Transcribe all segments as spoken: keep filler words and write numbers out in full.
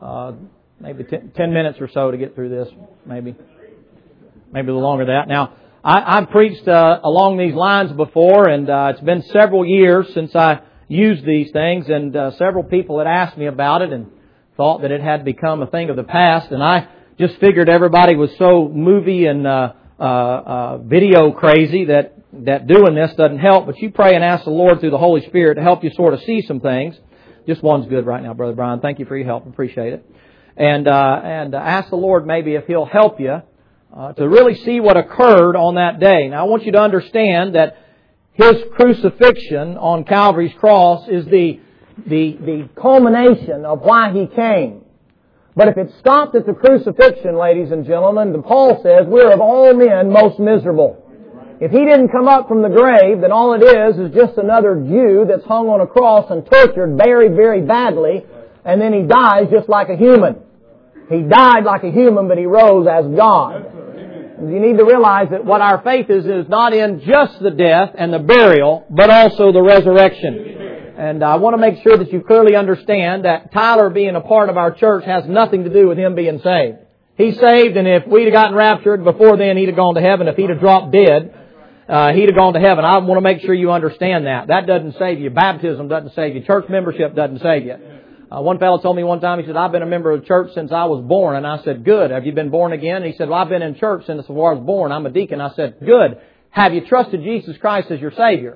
uh, maybe ten, ten minutes or so to get through this, maybe. Maybe a little longer than that. Now, I, I've preached uh, along these lines before, and uh, it's been several years since I used these things, and uh, several people had asked me about it and thought that it had become a thing of the past, and I just figured everybody was so movie and uh, uh, uh, video crazy that, that doing this doesn't help. But you pray and ask the Lord through the Holy Spirit to help you sort of see some things. Just one's good right now, Brother Brian. Thank you for your help. Appreciate it. And uh, and ask the Lord maybe if He'll help you uh, to really see what occurred on that day. Now I want you to understand that His crucifixion on Calvary's cross is the the the culmination of why He came. But if it stopped at the crucifixion, ladies and gentlemen, then Paul says we're of all men most miserable. If He didn't come up from the grave, then all it is is just another Jew that's hung on a cross and tortured very, very badly, and then He dies just like a human. He died like a human, but He rose as God. You need to realize that what our faith is is not in just the death and the burial, but also the resurrection. And I want to make sure that you clearly understand that Tyler being a part of our church has nothing to do with him being saved. He's saved, and if we'd have gotten raptured before then, he'd have gone to heaven. If he'd have dropped dead, uh, he'd have gone to heaven. I want to make sure you understand that. That doesn't save you. Baptism doesn't save you. Church membership doesn't save you. Uh, one fellow told me one time, he said, I've been a member of the church since I was born. And I said, good. Have you been born again? And he said, well, I've been in church since I was born. I'm a deacon. I said, good. Have you trusted Jesus Christ as your Savior?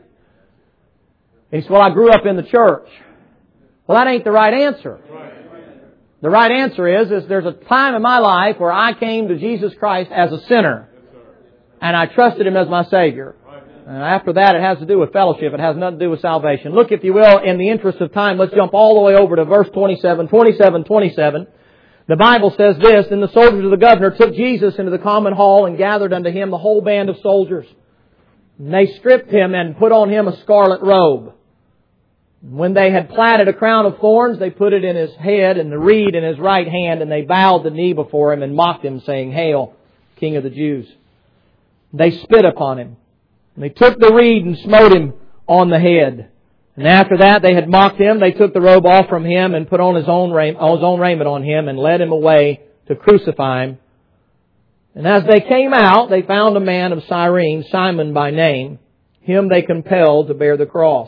And he said, well, I grew up in the church. Well, that ain't the right answer. The right answer is, is there's a time in my life where I came to Jesus Christ as a sinner. And I trusted Him as my Savior. And after that, it has to do with fellowship. It has nothing to do with salvation. Look, if you will, in the interest of time, let's jump all the way over to verse twenty-seven, twenty-seven, twenty-seven. The Bible says this, Then the soldiers of the governor took Jesus into the common hall and gathered unto Him the whole band of soldiers. And they stripped Him and put on Him a scarlet robe. When they had platted a crown of thorns, they put it in His head and the reed in His right hand, and they bowed the knee before Him and mocked Him, saying, Hail, King of the Jews. They spit upon Him. And they took the reed and smote Him on the head. And after that they had mocked Him, they took the robe off from Him and put on His own, raiment, his own raiment on Him and led Him away to crucify Him. And as they came out, they found a man of Cyrene, Simon by name. Him they compelled to bear the cross.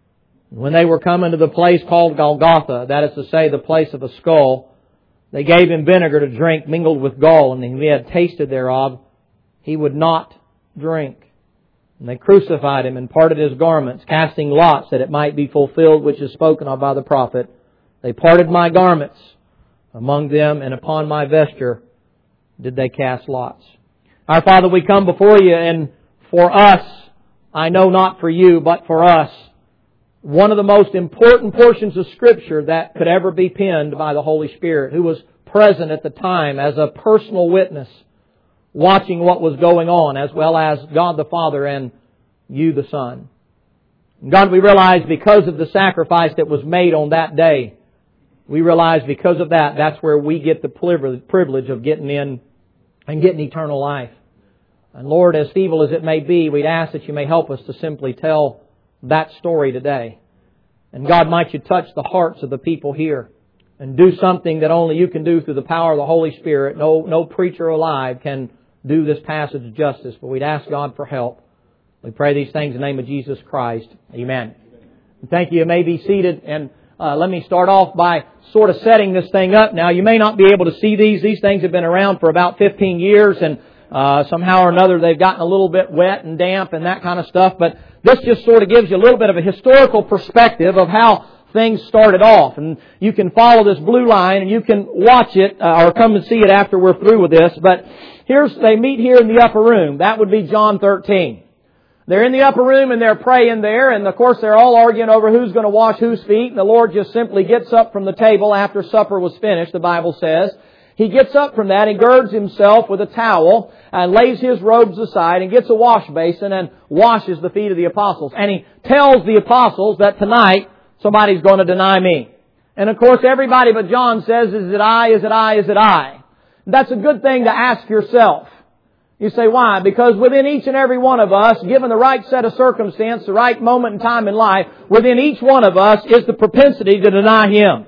When they were coming to the place called Golgotha, that is to say, the place of a skull, they gave Him vinegar to drink mingled with gall, and when He had tasted thereof, He would not drink. And they crucified Him and parted His garments, casting lots that it might be fulfilled which is spoken of by the prophet. They parted my garments among them, and upon my vesture did they cast lots. Our Father, we come before You, and for us, I know not for You, but for us, one of the most important portions of Scripture that could ever be penned by the Holy Spirit, who was present at the time as a personal witness, watching what was going on, as well as God the Father and You the Son. God, we realize because of the sacrifice that was made on that day, we realize because of that, that's where we get the privilege of getting in and getting eternal life. And Lord, as feeble as it may be, we'd ask that You may help us to simply tell that story today. And God, might You touch the hearts of the people here and do something that only You can do through the power of the Holy Spirit. No, no preacher alive can do this passage justice, but we'd ask God for help. We pray these things in the name of Jesus Christ. Amen. Thank you. You may be seated, and uh, let me start off by sort of setting this thing up. Now, you may not be able to see these. These things have been around for about fifteen years, and uh, somehow or another they've gotten a little bit wet and damp and that kind of stuff, but this just sort of gives you a little bit of a historical perspective of how things started off. And you can follow this blue line and you can watch it uh, or come and see it after we're through with this. But here's, they meet here in the upper room. That would be John thirteen. They're in the upper room and they're praying there. And of course they're all arguing over who's going to wash whose feet. And the Lord just simply gets up from the table after supper was finished, the Bible says. He gets up from that, he girds himself with a towel and lays his robes aside and gets a wash basin and washes the feet of the apostles. And he tells the apostles that tonight somebody's going to deny me. And of course everybody but John says, is it I, is it I, is it I? That's a good thing to ask yourself. You say, why? Because within each and every one of us, given the right set of circumstance, the right moment in time in life, within each one of us is the propensity to deny Him.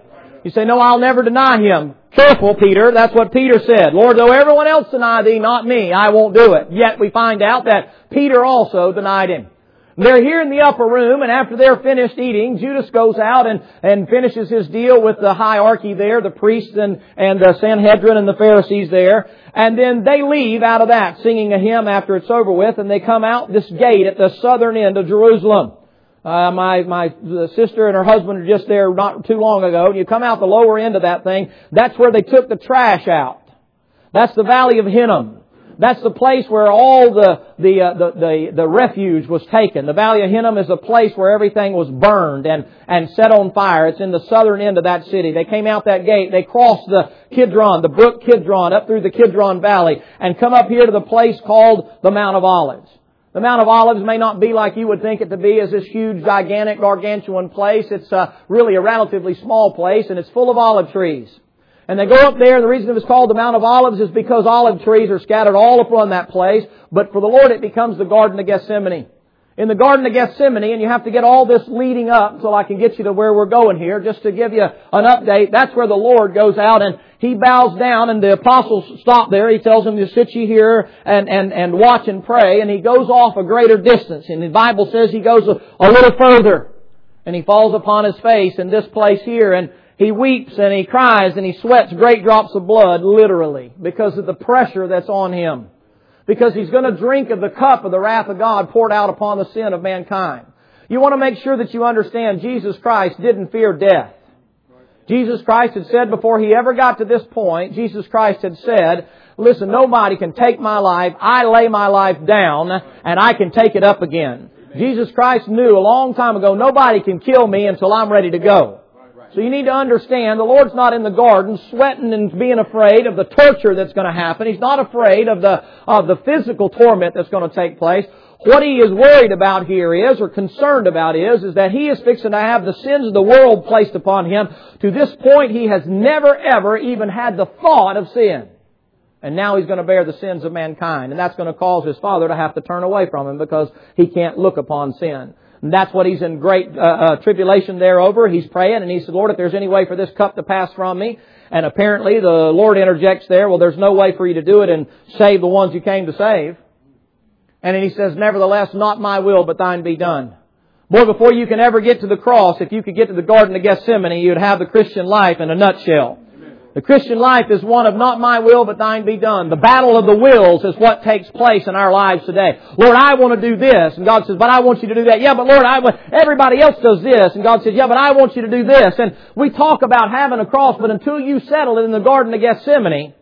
You say, no, I'll never deny Him. Careful, Peter. That's what Peter said. Lord, though everyone else deny Thee, not me, I won't do it. Yet we find out that Peter also denied Him. They're here in the upper room, and after they're finished eating, Judas goes out and, and finishes his deal with the hierarchy there, the priests and, and the Sanhedrin and the Pharisees there. And then they leave out of that, singing a hymn after it's over with, and they come out this gate at the southern end of Jerusalem. Uh, my, my sister and her husband are just there not too long ago, and you come out the lower end of that thing, that's where they took the trash out. That's the Valley of Hinnom. That's the place where all the the, uh, the the the refuge was taken. The Valley of Hinnom is a place where everything was burned and and set on fire. It's in the southern end of that city. They came out that gate. They crossed the Kidron, the brook Kidron, up through the Kidron Valley, and come up here to the place called the Mount of Olives. The Mount of Olives may not be like you would think it to be as this huge, gigantic, gargantuan place. It's uh, really a relatively small place, and it's full of olive trees. And they go up there, and the reason it was called the Mount of Olives is because olive trees are scattered all upon that place. But for the Lord, it becomes the Garden of Gethsemane. In the Garden of Gethsemane, and you have to get all this leading up so I can get you to where we're going here, just to give you an update. That's where the Lord goes out and He bows down, and the apostles stop there. He tells them to sit you here and, and, and watch and pray, and He goes off a greater distance. And the Bible says He goes a, a little further, and He falls upon His face in this place here, and He weeps and He cries and He sweats great drops of blood, literally, because of the pressure that's on Him. Because He's going to drink of the cup of the wrath of God poured out upon the sin of mankind. You want to make sure that you understand Jesus Christ didn't fear death. Jesus Christ had said before He ever got to this point, Jesus Christ had said, listen, nobody can take my life. I lay my life down and I can take it up again. Jesus Christ knew a long time ago, nobody can kill me until I'm ready to go. So you need to understand, the Lord's not in the garden sweating and being afraid of the torture that's going to happen. He's not afraid of the of the physical torment that's going to take place. What He is worried about here is, or concerned about is, is that He is fixing to have the sins of the world placed upon Him. To this point, He has never ever even had the thought of sin. And now He's going to bear the sins of mankind. And that's going to cause His Father to have to turn away from Him because He can't look upon sin. And that's what He's in great uh, uh, tribulation there over. He's praying and He said, Lord, if there's any way for this cup to pass from me. And apparently the Lord interjects there, well, there's no way for you to do it and save the ones you came to save. And then He says, nevertheless, not my will, but thine be done. Boy, before you can ever get to the cross, if you could get to the Garden of Gethsemane, you'd have the Christian life in a nutshell. The Christian life is one of not my will, but thine be done. The battle of the wills is what takes place in our lives today. Lord, I want to do this. And God says, but I want you to do that. Yeah, but Lord, I want, everybody else does this. And God says, yeah, but I want you to do this. And we talk about having a cross, but until you settle it in the Garden of Gethsemane,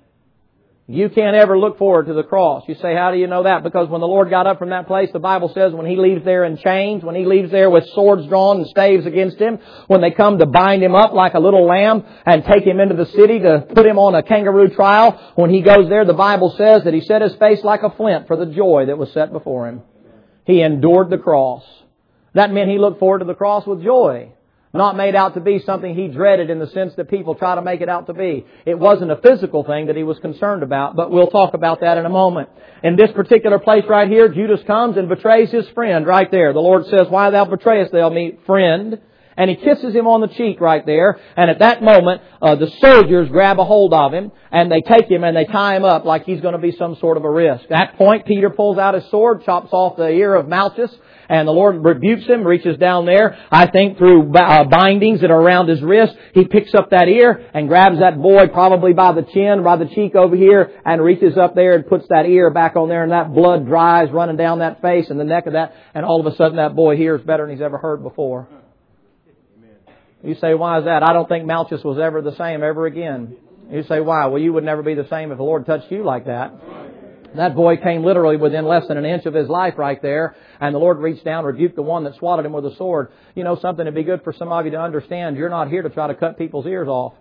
you can't ever look forward to the cross. You say, how do you know that? Because when the Lord got up from that place, the Bible says when He leaves there in chains, when He leaves there with swords drawn and staves against Him, when they come to bind Him up like a little lamb and take Him into the city to put Him on a kangaroo trial, when He goes there, the Bible says that He set His face like a flint for the joy that was set before Him. He endured the cross. That meant He looked forward to the cross with joy. Not made out to be something He dreaded in the sense that people try to make it out to be. It wasn't a physical thing that He was concerned about, but we'll talk about that in a moment. In this particular place right here, Judas comes and betrays his friend right there. The Lord says, why thou betrayest thou me, friend? And He kisses him on the cheek right there. And at that moment, uh, the soldiers grab a hold of him and they take him and they tie him up like he's going to be some sort of a risk. At that point, Peter pulls out his sword, chops off the ear of Malchus. And the Lord rebukes him, reaches down there, I think through uh, bindings that are around his wrist. He picks up that ear and grabs that boy probably by the chin, by the cheek over here, and reaches up there and puts that ear back on there, and that blood dries running down that face and the neck of that. And all of a sudden that boy hears better than he's ever heard before. You say, why is that? I don't think Malchus was ever the same ever again. You say, why? Well, you would never be the same if the Lord touched you like that. That boy came literally within less than an inch of his life right there. And the Lord reached down, rebuked the one that swatted him with a sword. You know something, it'd be good for some of you to understand. You're not here to try to cut people's ears off.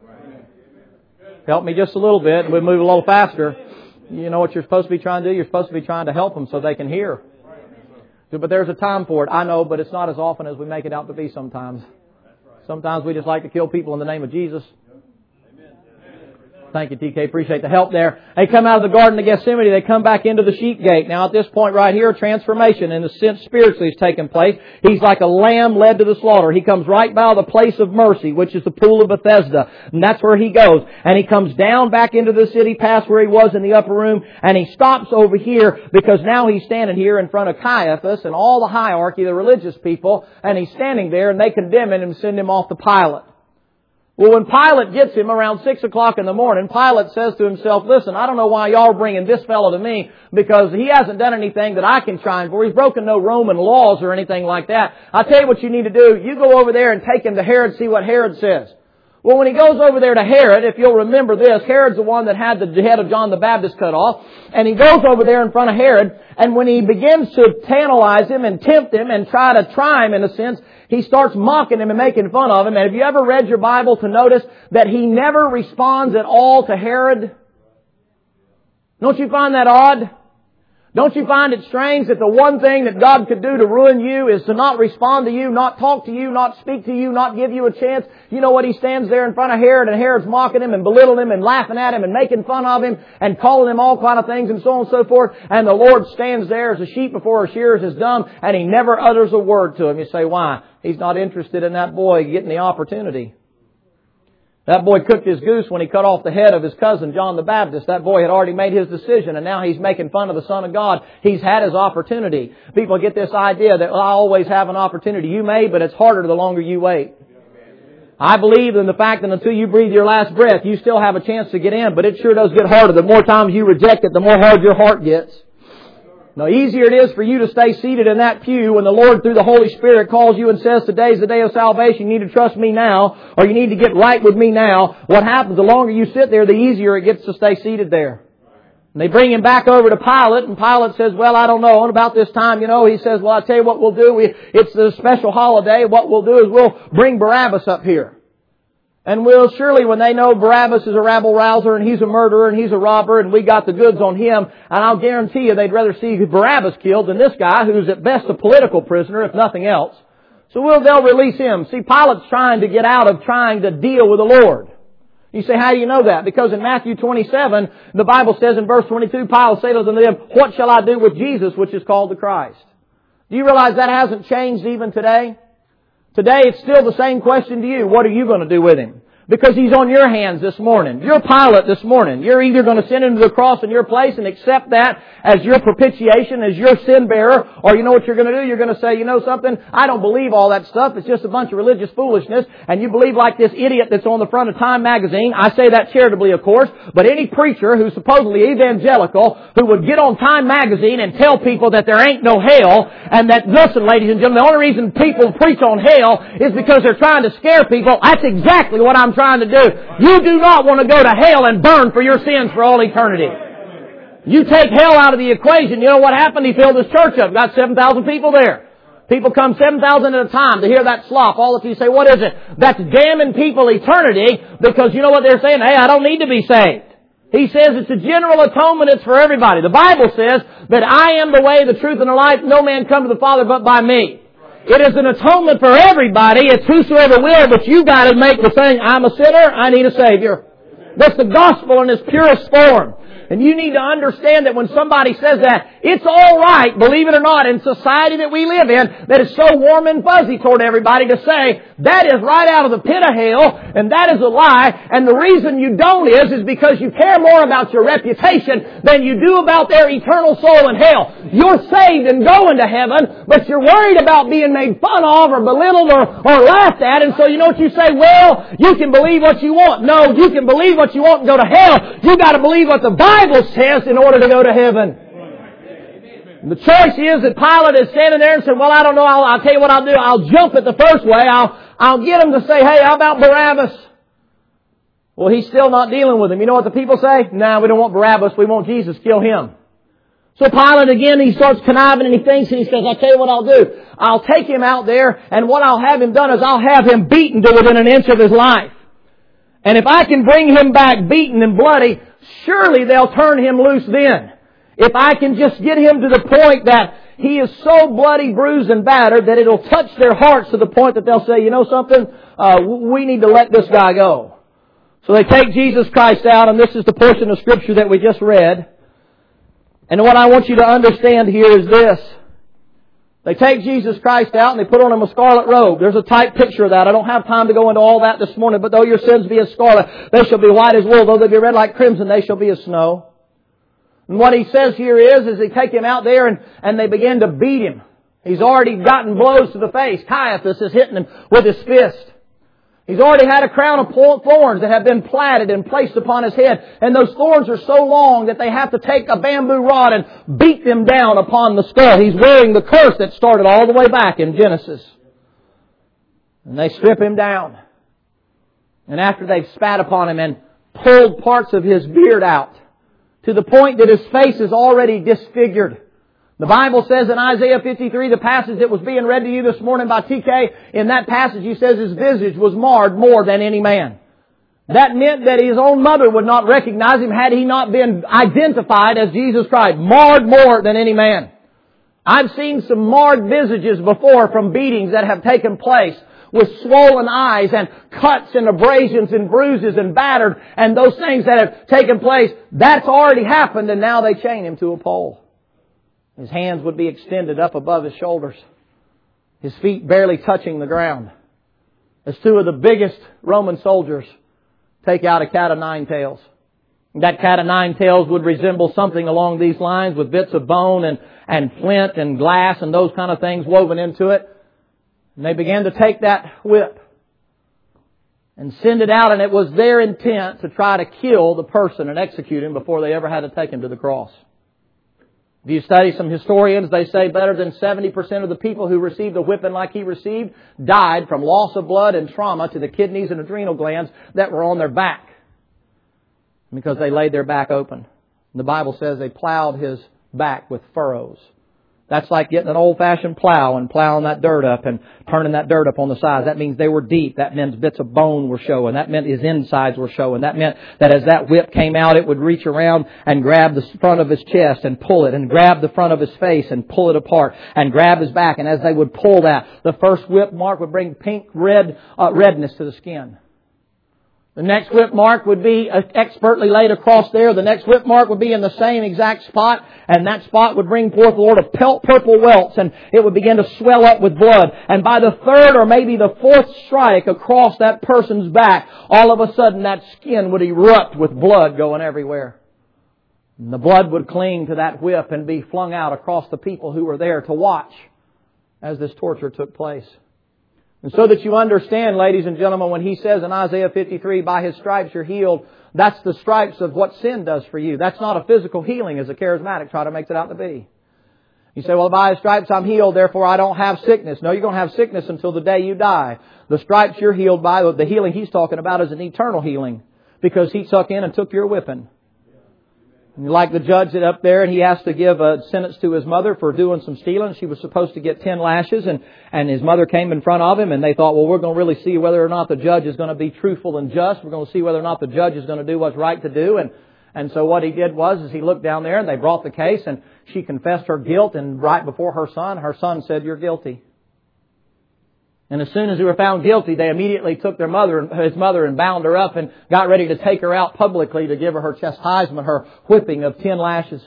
Help me just a little bit and we'll move a little faster. You know what you're supposed to be trying to do? You're supposed to be trying to help them so they can hear. But there's a time for it. I know, but it's not as often as we make it out to be sometimes. Sometimes we just like to kill people in the name of Jesus. Thank you, T K. Appreciate the help there. They come out of the Garden of Gethsemane. They come back into the sheep gate. Now, at this point right here, transformation in the sense spiritually is taking place. He's like a lamb led to the slaughter. He comes right by the place of mercy, which is the pool of Bethesda. And that's where he goes. And he comes down back into the city past where he was in the upper room. And he stops over here because now he's standing here in front of Caiaphas and all the hierarchy, the religious people. And he's standing there and they condemn him and send him off to Pilate. Well, when Pilate gets him around six o'clock in the morning, Pilate says to himself, listen, I don't know why y'all are bringing this fellow to me because he hasn't done anything that I can try for. He's broken no Roman laws or anything like that. I'll tell you what you need to do. You go over there and take him to Herod, see what Herod says. Well, when he goes over there to Herod, if you'll remember this, Herod's the one that had the head of John the Baptist cut off. And he goes over there in front of Herod, and when he begins to tantalize him and tempt him and try to try him in a sense, he starts mocking him and making fun of him. And have you ever read your Bible to notice that he never responds at all to Herod? Don't you find that odd? Don't you find it strange that the one thing that God could do to ruin you is to not respond to you, not talk to you, not speak to you, not give you a chance? You know what? He stands there in front of Herod and Herod's mocking him and belittling him and laughing at him and making fun of him and calling him all kind of things and so on and so forth. And the Lord stands there as a sheep before her shearers is dumb and He never utters a word to him. You say, why? He's not interested in that boy getting the opportunity. That boy cooked his goose when he cut off the head of his cousin, John the Baptist. That boy had already made his decision, and now he's making fun of the Son of God. He's had his opportunity. People get this idea that, well, I always have an opportunity. You may, but it's harder the longer you wait. I believe in the fact that until you breathe your last breath, you still have a chance to get in, but it sure does get harder. The more times you reject it, the more hard your heart gets. The easier it is for you to stay seated in that pew when the Lord through the Holy Spirit calls you and says, today's the day of salvation, you need to trust me now, or you need to get right with me now. What happens, the longer you sit there, the easier it gets to stay seated there. And they bring him back over to Pilate, and Pilate says, well, I don't know. And about this time, you know, he says, well, I'll tell you what we'll do. We, it's a special holiday. What we'll do is we'll bring Barabbas up here. And we'll surely, when they know Barabbas is a rabble-rouser and he's a murderer and he's a robber and we got the goods on him, and I'll guarantee you they'd rather see Barabbas killed than this guy who's at best a political prisoner, if nothing else. So we'll, they'll release him. See, Pilate's trying to get out of trying to deal with the Lord. You say, how do you know that? Because in Matthew twenty-seven, the Bible says in verse twenty-two, Pilate said unto them, what shall I do with Jesus, which is called the Christ? Do you realize that hasn't changed even today? Today it's still the same question to you. What are you going to do with Him? Because He's on your hands this morning. You're Pilate this morning. You're either going to send Him to the cross in your place and accept that as your propitiation, as your sin bearer, or you know what you're going to do? You're going to say, you know something? I don't believe all that stuff. It's just a bunch of religious foolishness. And you believe like this idiot that's on the front of Time magazine. I say that charitably, of course. But any preacher who's supposedly evangelical who would get on Time magazine and tell people that there ain't no hell and that, listen, ladies and gentlemen, the only reason people preach on hell is because they're trying to scare people. That's exactly what I'm trying to do. You do not want to go to hell and burn for your sins for all eternity. You take hell out of the equation. You know what happened? He filled his church up. Got seven thousand people there. People come seven thousand at a time to hear that slop. All of you say, what is it? That's damning people eternity because you know what they're saying? Hey, I don't need to be saved. He says it's a general atonement. It's for everybody. The Bible says that I am the way, the truth, and the life. No man come to the Father but by me. It is an atonement for everybody. It's whosoever will, but you got to make the thing, I'm a sinner, I need a Savior. That's the gospel in its purest form. And you need to understand that when somebody says that, it's all right, believe it or not, in society that we live in, that is so warm and fuzzy toward everybody to say, that is right out of the pit of hell, and that is a lie, and the reason you don't is, is because you care more about your reputation than you do about their eternal soul in hell. You're saved and going to heaven, but you're worried about being made fun of or belittled or, or laughed at, and so you know what you say? Well, you can believe what you want. No, you can believe what you want and go to hell. You got to believe what the Bible Bible says in order to go to heaven. The choice is that Pilate is standing there and said, well, I don't know, I'll, I'll tell you what I'll do. I'll jump it the first way. I'll, I'll get him to say, hey, how about Barabbas? Well, he's still not dealing with him. You know what the people say? No, nah, we don't want Barabbas. We want Jesus. Kill him. So Pilate again, he starts conniving and he thinks and he says, I'll tell you what I'll do. I'll take him out there and what I'll have him done is I'll have him beaten to within an inch of his life. And if I can bring him back beaten and bloody, surely they'll turn him loose then. If I can just get him to the point that he is so bloody, bruised, and battered that it'll touch their hearts to the point that they'll say, you know something, uh, we need to let this guy go. So they take Jesus Christ out, and this is the portion of Scripture that we just read. And what I want you to understand here is this. They take Jesus Christ out and they put on Him a scarlet robe. There's a type picture of that. I don't have time to go into all that this morning. But though your sins be as scarlet, they shall be white as wool. Though they be red like crimson, they shall be as snow. And what He says here is, is they take Him out there and, and they begin to beat Him. He's already gotten blows to the face. Caiaphas is hitting Him with his fist. He's already had a crown of thorns that have been platted and placed upon His head. And those thorns are so long that they have to take a bamboo rod and beat them down upon the skull. He's wearing the curse that started all the way back in Genesis. And they strip Him down. And after they've spat upon Him and pulled parts of His beard out, to the point that His face is already disfigured. The Bible says in Isaiah fifty-three, the passage that was being read to you this morning by T K, in that passage He says His visage was marred more than any man. That meant that His own mother would not recognize Him had He not been identified as Jesus Christ. Marred more than any man. I've seen some marred visages before from beatings that have taken place, with swollen eyes and cuts and abrasions and bruises and battered and those things that have taken place. That's already happened, and now they chain Him to a pole. His hands would be extended up above His shoulders. His feet barely touching the ground. As two of the biggest Roman soldiers take out a cat of nine tails. That cat of nine tails would resemble something along these lines with bits of bone and, and flint and glass and those kind of things woven into it. And they began to take that whip and send it out, and it was their intent to try to kill the person and execute him before they ever had to take him to the cross. If you study some historians, they say better than seventy percent of the people who received a whipping like He received died from loss of blood and trauma to the kidneys and adrenal glands that were on their back, because they laid their back open. The Bible says they plowed His back with furrows. That's like getting an old-fashioned plow and plowing that dirt up and turning that dirt up on the sides. That means they were deep. That meant bits of bone were showing. That meant His insides were showing. That meant that as that whip came out, it would reach around and grab the front of His chest and pull it, and grab the front of His face and pull it apart, and grab His back. And as they would pull that, the first whip mark would bring pink red uh, redness to the skin. The next whip mark would be expertly laid across there. The next whip mark would be in the same exact spot, and that spot would bring forth, Lord, a purple welts, and it would begin to swell up with blood. And by the third or maybe the fourth strike across that person's back, all of a sudden that skin would erupt with blood going everywhere. And the blood would cling to that whip and be flung out across the people who were there to watch as this torture took place. And so that you understand, ladies and gentlemen, when He says in Isaiah fifty-three, by His stripes you're healed, that's the stripes of what sin does for you. That's not a physical healing as a charismatic try to make it out to be. You say, well, by His stripes I'm healed, therefore I don't have sickness. No, you're going to have sickness until the day you die. The stripes you're healed by, the healing He's talking about is an eternal healing, because He took in and took your whipping. And like the judge that up there, and he has to give a sentence to his mother for doing some stealing. She was supposed to get ten lashes, and, and his mother came in front of him, and they thought, well, we're going to really see whether or not the judge is going to be truthful and just. We're going to see whether or not the judge is going to do what's right to do. And, and so what he did was, is he looked down there, and they brought the case, and she confessed her guilt, and right before her son, her son said, you're guilty. And as soon as they were found guilty, they immediately took their mother, his mother, and bound her up and got ready to take her out publicly to give her her chastisement, her whipping of ten lashes.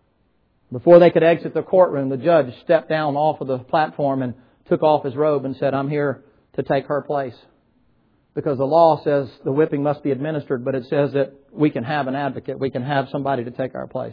Before they could exit the courtroom, the judge stepped down off of the platform and took off his robe and said, I'm here to take her place. Because the law says the whipping must be administered, but it says that we can have an advocate. We can have somebody to take our place.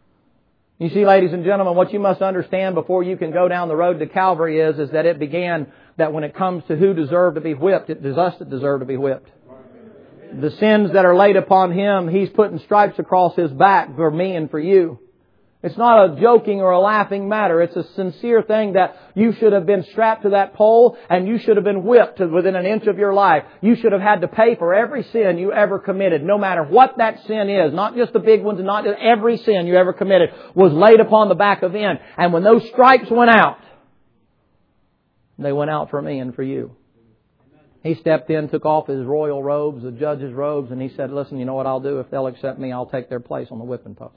You see, ladies and gentlemen, what you must understand before you can go down the road to Calvary is, is that it began that when it comes to who deserved to be whipped, it is us that deserve to be whipped. The sins that are laid upon Him, He's putting stripes across His back for me and for you. It's not a joking or a laughing matter. It's a sincere thing that you should have been strapped to that pole and you should have been whipped within an inch of your life. You should have had to pay for every sin you ever committed, no matter what that sin is. Not just the big ones, and not just every sin you ever committed was laid upon the back of Him. And when those stripes went out, they went out for me and for you. He stepped in, took off his royal robes, the judge's robes, and He said, listen, you know what I'll do? If they'll accept me, I'll take their place on the whipping post.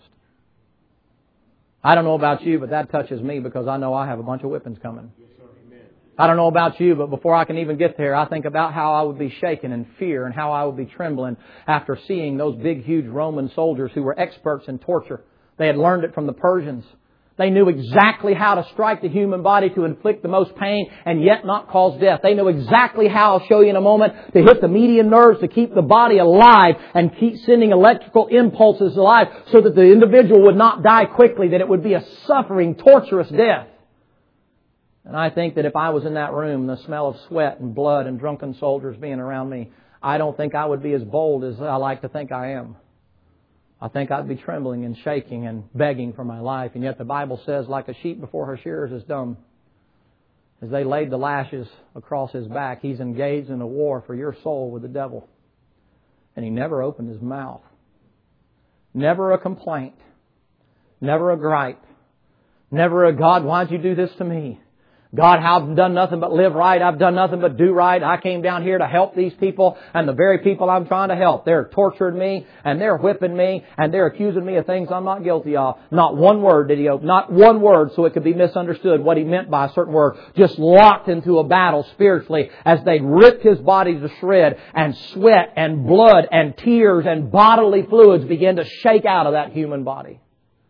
I don't know about you, but that touches me because I know I have a bunch of whippings coming. I don't know about you, but before I can even get there, I think about how I would be shaken in fear and how I would be trembling after seeing those big, huge Roman soldiers who were experts in torture. They had learned it from the Persians. They knew exactly how to strike the human body to inflict the most pain and yet not cause death. They knew exactly how, I'll show you in a moment, to hit the median nerves to keep the body alive and keep sending electrical impulses alive so that the individual would not die quickly, that it would be a suffering, torturous death. And I think that if I was in that room, the smell of sweat and blood and drunken soldiers being around me, I don't think I would be as bold as I like to think I am. I think I'd be trembling and shaking and begging for my life. And yet the Bible says, like a sheep before her shearers is dumb. As they laid the lashes across His back, He's engaged in a war for your soul with the devil. And He never opened His mouth. Never a complaint. Never a gripe. Never a, God, why'd you do this to me? God, I've done nothing but live right. I've done nothing but do right. I came down here to help these people, and the very people I'm trying to help, they're torturing me, and they're whipping me, and they're accusing me of things I'm not guilty of. Not one word did He open. Not one word so it could be misunderstood what He meant by a certain word. Just locked into a battle spiritually as they ripped His body to shred, and sweat and blood and tears and bodily fluids began to shake out of that human body.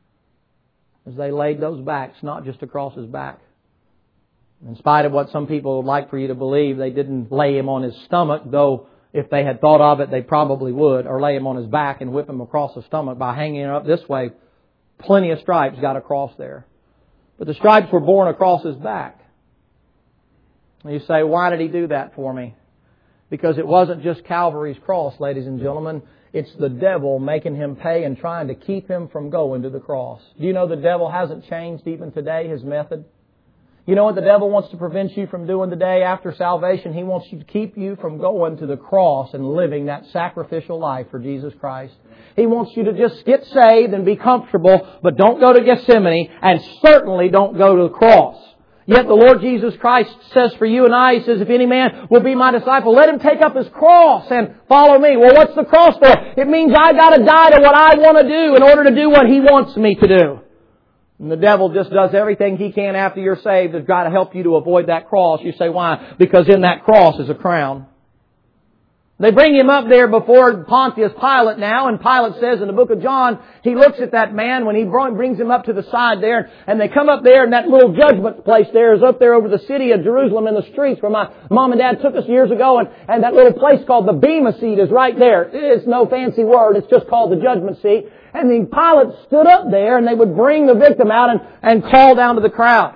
As they laid those backs, not just across His back. In spite of what some people would like for you to believe, they didn't lay Him on His stomach, though if they had thought of it, they probably would, or lay Him on His back and whip Him across the stomach by hanging Him up this way. Plenty of stripes got across there. But the stripes were borne across His back. And you say, why did He do that for me? Because it wasn't just Calvary's cross, ladies and gentlemen. It's the devil making Him pay and trying to keep Him from going to the cross. Do you know the devil hasn't changed even today, his method? You know what the devil wants to prevent you from doing today after salvation? He wants you to keep you from going to the cross and living that sacrificial life for Jesus Christ. He wants you to just get saved and be comfortable, but don't go to Gethsemane, and certainly don't go to the cross. Yet the Lord Jesus Christ says for you and I, He says, if any man will be my disciple, let him take up his cross and follow me. Well, what's the cross for? It means I got to die to what I want to do in order to do what He wants me to do. And the devil just does everything he can after you're saved to try to help you to avoid that cross. You say, why? Because in that cross is a crown. They bring Him up there before Pontius Pilate now, and Pilate says in the book of John, he looks at that man when he brings him up to the side there, and they come up there, and that little judgment place there is up there over the city of Jerusalem in the streets where my mom and dad took us years ago, and, and that little place called the Bema Seat is right there. It's no fancy word, it's just called the judgment seat. And then Pilate stood up there, and they would bring the victim out and, and call down to the crowd.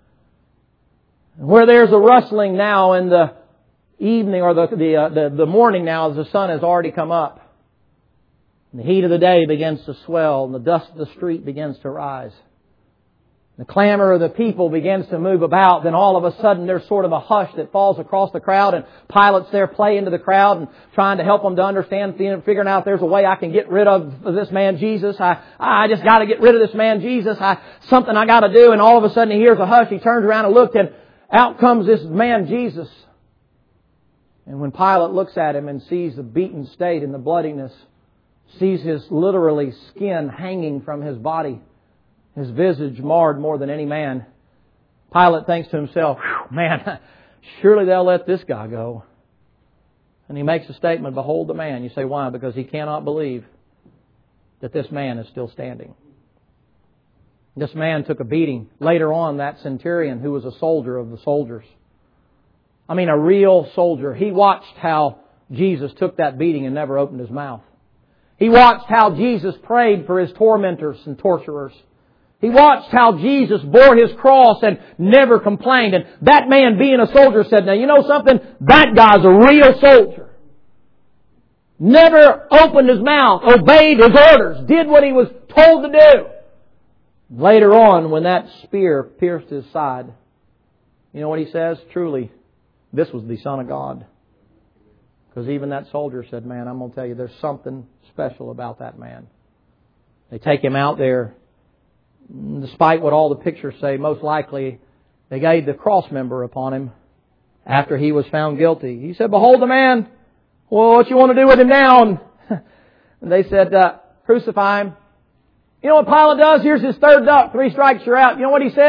Where there's a rustling now in the evening or the the, uh, the the morning now as the sun has already come up. And the heat of the day begins to swell, and the dust of the street begins to rise. The clamor of the people begins to move about. Then all of a sudden there's sort of a hush that falls across the crowd, and Pilate's there playing to the crowd and trying to help them to understand, figuring out there's a way I can get rid of this man Jesus. I I just got to get rid of this man Jesus. I something I got to do. And all of a sudden he hears a hush. He turns around and looks, and out comes this man Jesus. And when Pilate looks at Him and sees the beaten state and the bloodiness, sees His literally skin hanging from His body, His visage marred more than any man, Pilate thinks to himself, man, surely they'll let this guy go. And he makes a statement, behold the man. You say, why? Because he cannot believe that this man is still standing. This man took a beating. Later on, that centurion, who was a soldier of the soldiers, I mean a real soldier, he watched how Jesus took that beating and never opened His mouth. He watched how Jesus prayed for His tormentors and torturers. He watched how Jesus bore His cross and never complained. And that man, being a soldier, said, now you know something? That guy's a real soldier. Never opened his mouth, obeyed His orders, did what he was told to do. Later on, when that spear pierced His side, you know what he says? Truly, this was the Son of God. Because even that soldier said, man, I'm going to tell you, there's something special about that man. They take Him out there. Despite what all the pictures say, most likely they laid the cross member upon Him after He was found guilty. He said, behold the man. Well, what you want to do with him now? And they said, uh, crucify Him. You know what Pilate does? Here's his third duck. Three strikes, you're out. You know what he says?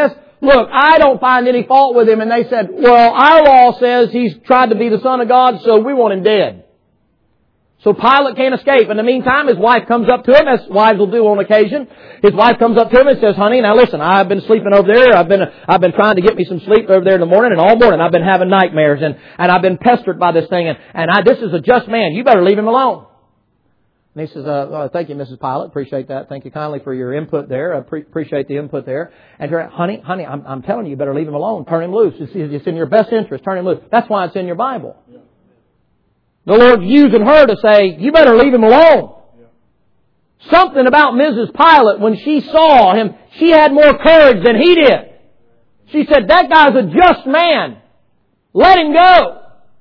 look, I don't find any fault with him. And they said, well, our law says he's tried to be the Son of God, so we want him dead. So Pilate can't escape. In the meantime, his wife comes up to him, as wives will do on occasion. His wife comes up to him and says, honey, now listen, I've been sleeping over there. I've been, I've been trying to get me some sleep over there in the morning, and all morning I've been having nightmares, and, and I've been pestered by this thing, and, and I, this is a just man. You better leave him alone. And he says, uh, uh, thank you, Missus Pilate. Appreciate that. Thank you kindly for your input there. I pre- appreciate the input there. And her, honey, honey, I'm, I'm telling you, you better leave him alone. Turn him loose. It's, it's in your best interest. Turn him loose. That's why it's in your Bible. Yeah. The Lord's using her to say, you better leave him alone. Yeah. Something about Missus Pilate, when she saw him, she had more courage than he did. She said, that guy's a just man. Let him go.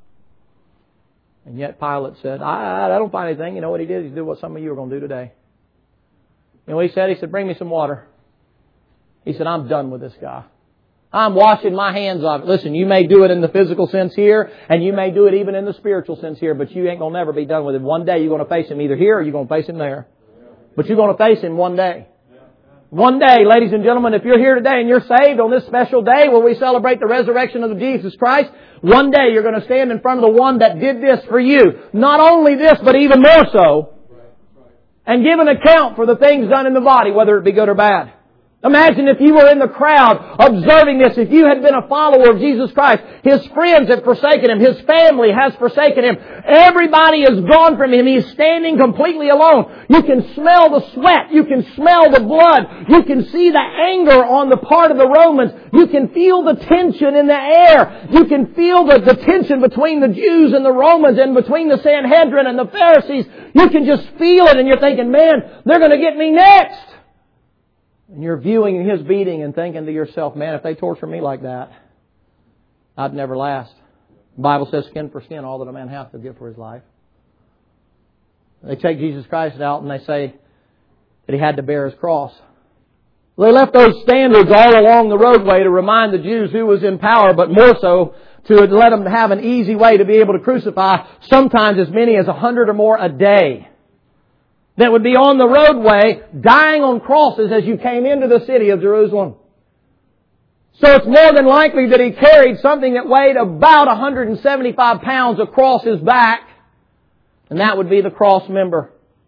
And yet Pilate said, I, I don't find anything. You know what he did? He did what some of you are going to do today. You know what he said? He said, bring me some water. He said, I'm done with this guy. I'm washing my hands of it. Listen, you may do it in the physical sense here, and you may do it even in the spiritual sense here, but you ain't going to never be done with it. One day you're going to face him either here or you're going to face him there. But you're going to face him one day. One day, ladies and gentlemen, if you're here today and you're saved on this special day where we celebrate the resurrection of Jesus Christ, one day you're going to stand in front of the one that did this for you. Not only this, but even more so. And give an account for the things done in the body, whether it be good or bad. Imagine if you were in the crowd observing this, if you had been a follower of Jesus Christ. His friends have forsaken Him. His family has forsaken Him. Everybody is gone from Him. He is standing completely alone. You can smell the sweat. You can smell the blood. You can see the anger on the part of the Romans. You can feel the tension in the air. You can feel the, the tension between the Jews and the Romans and between the Sanhedrin and the Pharisees. You can just feel it and you're thinking, man, they're going to get me next. And you're viewing his beating and thinking to yourself, man, if they torture me like that, I'd never last. The Bible says skin for skin, all that a man hath to give for his life. They take Jesus Christ out and they say that He had to bear His cross. They left those standards all along the roadway to remind the Jews who was in power, but more so to let them have an easy way to be able to crucify sometimes as many as a hundred or more a day. That would be on the roadway, dying on crosses as you came into the city of Jerusalem. So it's more than likely that He carried something that weighed about one hundred seventy-five pounds across His back. And that would be the cross member.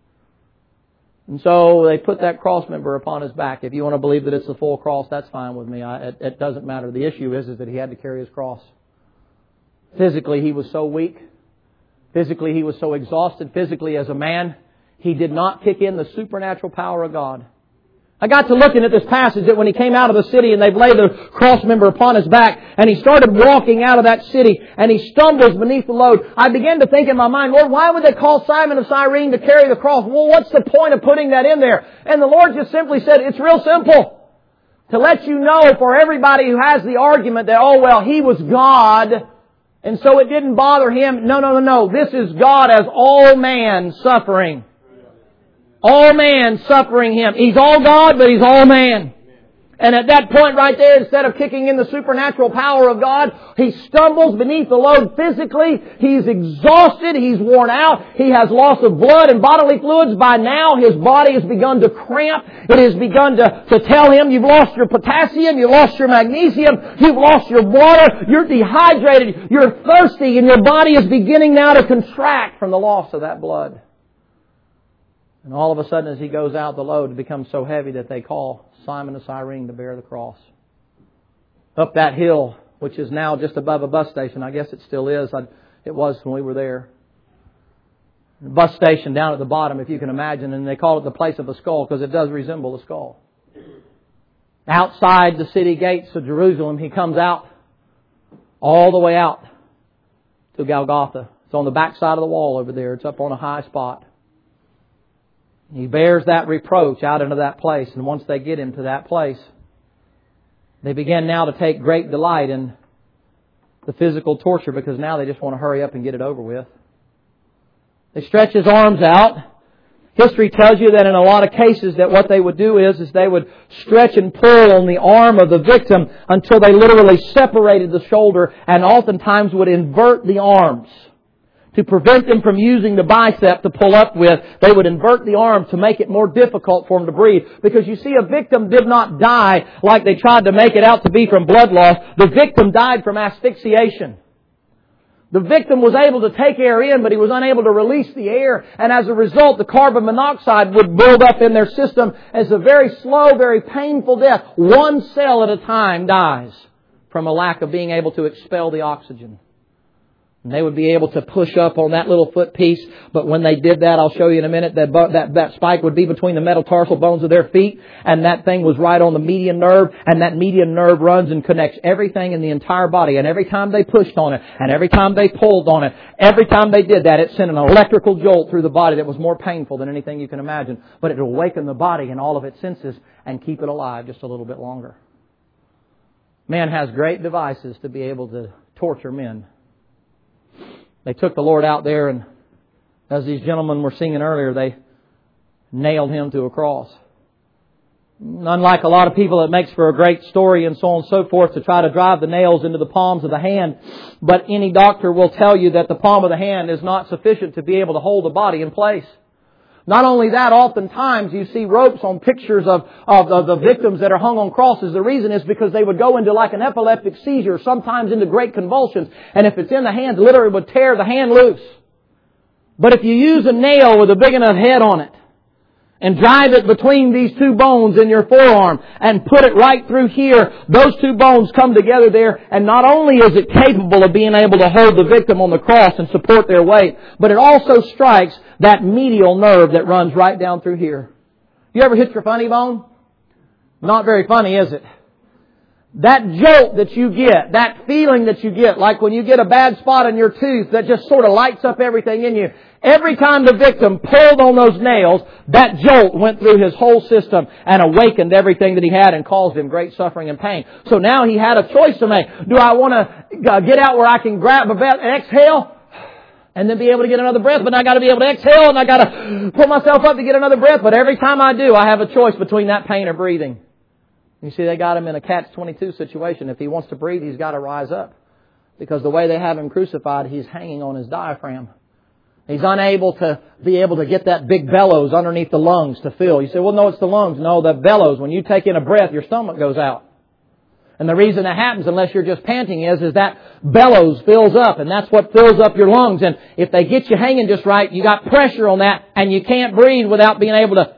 And so they put that cross member upon His back. If you want to believe that it's the full cross, that's fine with me. I, it, it doesn't matter. The issue is, is that He had to carry His cross. Physically, He was so weak. Physically, He was so exhausted. Physically, as a man, He did not kick in the supernatural power of God. I got to looking at this passage that when He came out of the city and they've laid the cross member upon His back and He started walking out of that city and He stumbles beneath the load, I began to think in my mind, Lord, why would they call Simon of Cyrene to carry the cross? Well, what's the point of putting that in there? And the Lord just simply said, it's real simple. To let you know, for everybody who has the argument that, oh, well, He was God, and so it didn't bother Him. No, no, no, no. This is God as all man suffering. All man suffering Him. He's all God, but He's all man. And at that point right there, instead of kicking in the supernatural power of God, He stumbles beneath the load physically. He's exhausted. He's worn out. He has loss of blood and bodily fluids. By now, His body has begun to cramp. It has begun to, to tell Him, you've lost your potassium, you've lost your magnesium, you've lost your water, you're dehydrated, you're thirsty, and your body is beginning now to contract from the loss of that blood. And all of a sudden, as He goes out, the load becomes so heavy that they call Simon of Cyrene to bear the cross. Up that hill, which is now just above a bus station. I guess it still is. I, it was when we were there. The bus station down at the bottom, if you can imagine. And they call it the place of a skull because it does resemble a skull. Outside the city gates of Jerusalem, He comes out all the way out to Golgotha. It's on the back side of the wall over there. It's up on a high spot. He bears that reproach out into that place. And once they get Him to that place, they begin now to take great delight in the physical torture because now they just want to hurry up and get it over with. They stretch His arms out. History tells you that in a lot of cases that what they would do is, is they would stretch and pull on the arm of the victim until they literally separated the shoulder and oftentimes would invert the arms To prevent them from using the bicep to pull up with, they would invert the arm to make it more difficult for them to breathe. Because you see, a victim did not die like they tried to make it out to be from blood loss. The victim died from asphyxiation. The victim was able to take air in, but he was unable to release the air. And as a result, the carbon monoxide would build up in their system as a very slow, very painful death. One cell at a time dies from a lack of being able to expel the oxygen. And they would be able to push up on that little foot piece. But when they did that, I'll show you in a minute, that, that, that spike would be between the metatarsal bones of their feet. And that thing was right on the median nerve. And that median nerve runs and connects everything in the entire body. And every time they pushed on it, and every time they pulled on it, every time they did that, it sent an electrical jolt through the body that was more painful than anything you can imagine. But it would awaken the body and all of its senses and keep it alive just a little bit longer. Man has great devices to be able to torture men. They took the Lord out there, and as these gentlemen were singing earlier, they nailed Him to a cross. Unlike a lot of people, it makes for a great story and so on and so forth to try to drive the nails into the palms of the hand. But any doctor will tell you that the palm of the hand is not sufficient to be able to hold the body in place. Not only that, oftentimes you see ropes on pictures of, of, of the victims that are hung on crosses. The reason is because they would go into like an epileptic seizure, sometimes into great convulsions. And if it's in the hand, literally would tear the hand loose. But if you use a nail with a big enough head on it, and drive it between these two bones in your forearm and put it right through here, those two bones come together there, and not only is it capable of being able to hold the victim on the cross and support their weight, but it also strikes that medial nerve that runs right down through here. You ever hit your funny bone? Not very funny, is it? That jolt that you get, that feeling that you get, like when you get a bad spot in your tooth that just sort of lights up everything in you. Every time the victim pulled on those nails, that jolt went through his whole system and awakened everything that he had and caused him great suffering and pain. So now he had a choice to make. Do I want to get out where I can grab a breath and exhale and then be able to get another breath? But I got to be able to exhale and I got to pull myself up to get another breath. But every time I do, I have a choice between that pain or breathing. You see, they got him in a catch twenty-two situation. If he wants to breathe, he's got to rise up. Because the way they have him crucified, he's hanging on his diaphragm. He's unable to be able to get that big bellows underneath the lungs to fill. You say, well, no, it's the lungs. No, the bellows. When you take in a breath, your stomach goes out. And the reason that happens, unless you're just panting, is, is that bellows fills up. And that's what fills up your lungs. And if they get you hanging just right, you got pressure on that. And you can't breathe without being able to.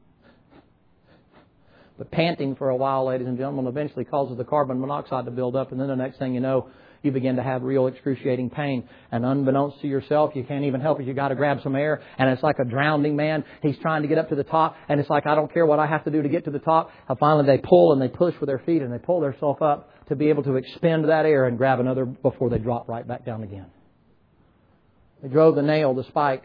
But panting for a while, ladies and gentlemen, eventually causes the carbon monoxide to build up. And then the next thing you know, you begin to have real excruciating pain. And unbeknownst to yourself, you can't even help it. You got to grab some air. And it's like a drowning man. He's trying to get up to the top. And it's like, I don't care what I have to do to get to the top. And finally they pull and they push with their feet and they pull themselves up to be able to expend that air and grab another before they drop right back down again. They drove the nail, the spike.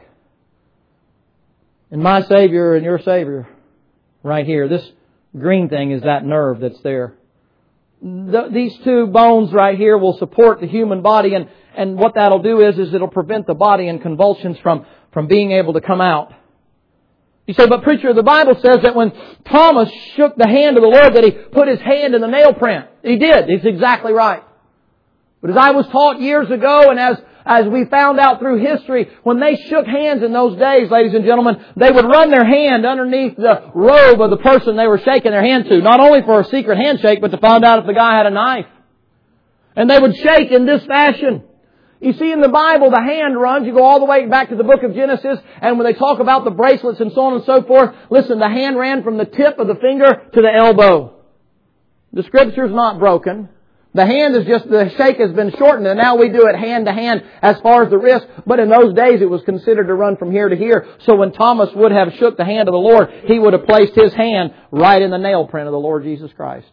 And my Savior and your Savior, right here, this green thing is that nerve that's there. The, these two bones right here will support the human body, and, and what that'll do is, is it'll prevent the body and convulsions from, from being able to come out. You say, but preacher, the Bible says that when Thomas shook the hand of the Lord that he put his hand in the nail print. He did. It's exactly right. But as I was taught years ago, and as As we found out through history, when they shook hands in those days, ladies and gentlemen, they would run their hand underneath the robe of the person they were shaking their hand to. Not only for a secret handshake, but to find out if the guy had a knife. And they would shake in this fashion. You see, in the Bible, the hand runs. You go all the way back to the book of Genesis, and when they talk about the bracelets and so on and so forth, listen, the hand ran from the tip of the finger to the elbow. The Scripture's not broken. The hand is just, the shake has been shortened, and now we do it hand to hand as far as the wrist. But in those days it was considered to run from here to here. So when Thomas would have shook the hand of the Lord, he would have placed his hand right in the nail print of the Lord Jesus Christ.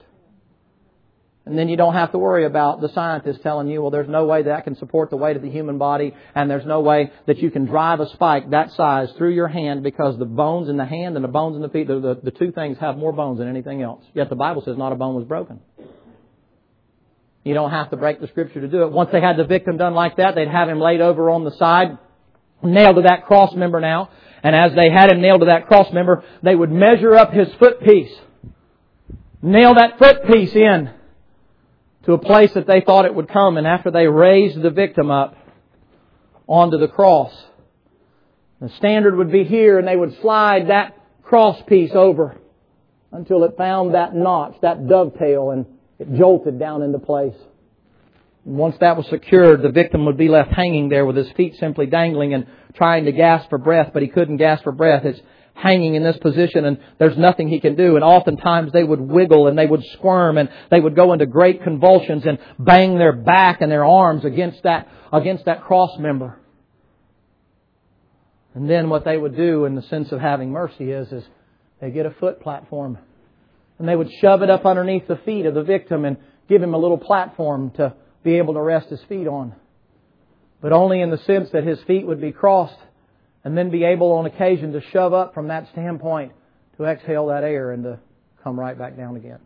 And then you don't have to worry about the scientists telling you, well, there's no way that can support the weight of the human body, and there's no way that you can drive a spike that size through your hand, because the bones in the hand and the bones in the feet, the, the, the two things have more bones than anything else. Yet the Bible says not a bone was broken. You don't have to break the Scripture to do it. Once they had the victim done like that, they'd have him laid over on the side, nailed to that cross member now. And as they had him nailed to that cross member, they would measure up his foot piece. Nail that foot piece in to a place that they thought it would come. And after they raised the victim up, onto the cross. The standard would be here, and they would slide that cross piece over until it found that notch, that dovetail, and it jolted down into place. And once that was secured, the victim would be left hanging there with his feet simply dangling and trying to gasp for breath, but he couldn't gasp for breath. It's hanging in this position, and there's nothing he can do. And oftentimes they would wiggle and they would squirm and they would go into great convulsions and bang their back and their arms against that, against that cross member. And then what they would do in the sense of having mercy is, is they get a foot platform and they would shove it up underneath the feet of the victim and give him a little platform to be able to rest his feet on. But only in the sense that his feet would be crossed and then be able on occasion to shove up from that standpoint to exhale that air and to come right back down again.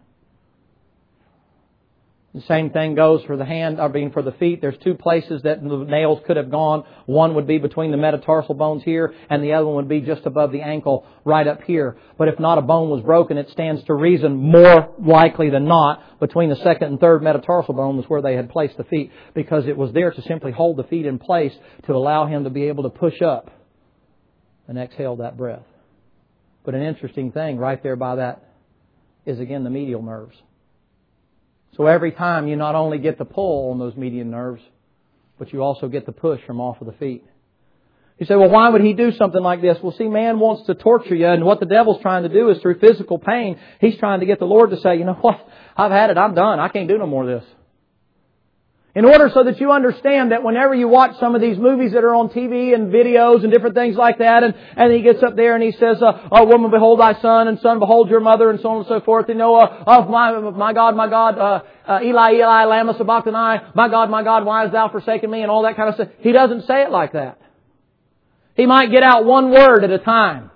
The same thing goes for the hand, I mean for the feet. There's two places that the nails could have gone. One would be between the metatarsal bones here, and the other one would be just above the ankle, right up here. But if not a bone was broken, it stands to reason, more likely than not, between the second and third metatarsal bone was where they had placed the feet, because it was there to simply hold the feet in place to allow him to be able to push up and exhale that breath. But an interesting thing right there by that is again the medial nerves. So every time you not only get the pull on those medial nerves, but you also get the push from off of the feet. You say, well, why would he do something like this? Well, see, man wants to torture you, and what the devil's trying to do is through physical pain, he's trying to get the Lord to say, you know what, I've had it, I'm done, I can't do no more of this. In order so that you understand that whenever you watch some of these movies that are on T V and videos and different things like that, and, and he gets up there and he says, uh, oh, woman, behold thy son, and son, behold your mother, and so on and so forth. You know, uh, oh, my, my God, my God, uh, uh, Eli, Eli, lama sabachthani, my God, my God, why hast thou forsaken me, and all that kind of stuff. He doesn't say it like that. He might get out one word at a time.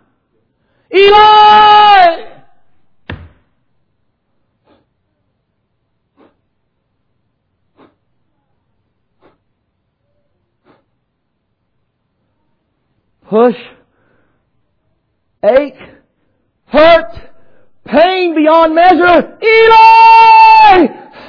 Eli! Push, ache, hurt, pain beyond measure, Eli!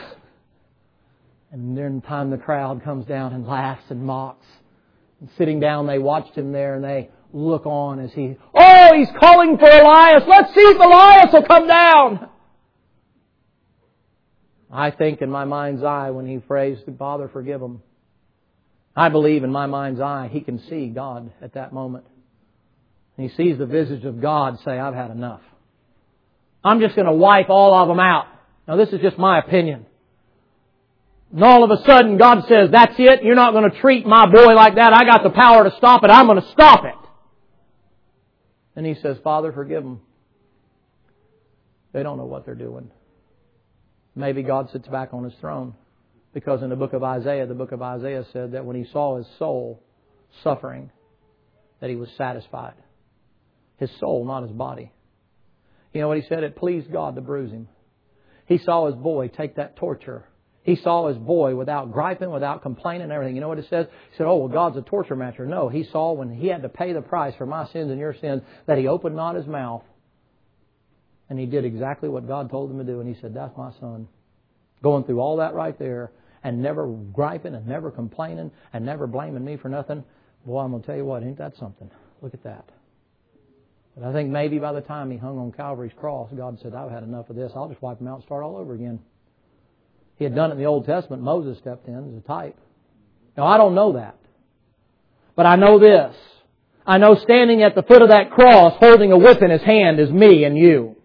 And during the time the crowd comes down and laughs and mocks. And sitting down, they watched him there and they look on as he, oh, he's calling for Elias. Let's see if Elias will come down. I think in my mind's eye when he prays, Father, forgive him. I believe in my mind's eye he can see God at that moment. And he sees the visage of God say, I've had enough. I'm just going to wipe all of them out. Now this is just my opinion. And all of a sudden God says, that's it. You're not going to treat my boy like that. I got the power to stop it. I'm going to stop it. And he says, Father, forgive them. They don't know what they're doing. Maybe God sits back on His throne. Because in the book of Isaiah, the book of Isaiah said that when he saw his soul suffering, that he was satisfied. His soul, not his body. You know what he said? It pleased God to bruise him. He saw his boy take that torture. He saw his boy without griping, without complaining and everything. You know what it says? He said, oh, well, God's a torture master. No, he saw when he had to pay the price for my sins and your sins, that he opened not his mouth. And he did exactly what God told him to do. And he said, that's my son. Going through all that right there. And never griping and never complaining and never blaming me for nothing. Boy, I'm going to tell you what, ain't that something? Look at that. But I think maybe by the time he hung on Calvary's cross, God said, I've had enough of this. I'll just wipe him out and start all over again. He had done it in the Old Testament. Moses stepped in as a type. Now, I don't know that. But I know this. I know standing at the foot of that cross, holding a whip in his hand, is me and you.